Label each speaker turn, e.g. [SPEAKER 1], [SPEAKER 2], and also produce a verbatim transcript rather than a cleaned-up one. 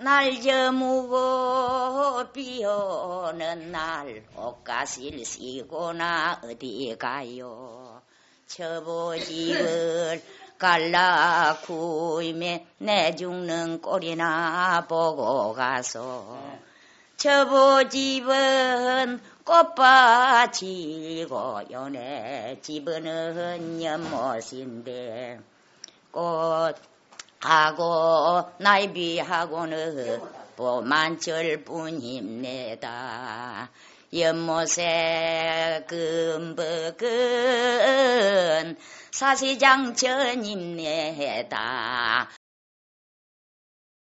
[SPEAKER 1] 날 저무고 비 오는 날 옷가실 시고나 어디 가요. 처보집을 갈라 구임에 내 죽는 꼴이나 보고 가서 처보집은 꽃밭이고 연애 집은 연못인데 꽃하고 나이비하고는 봄한철 뿐입니다. 연못에 금벅은 사시장천입니다.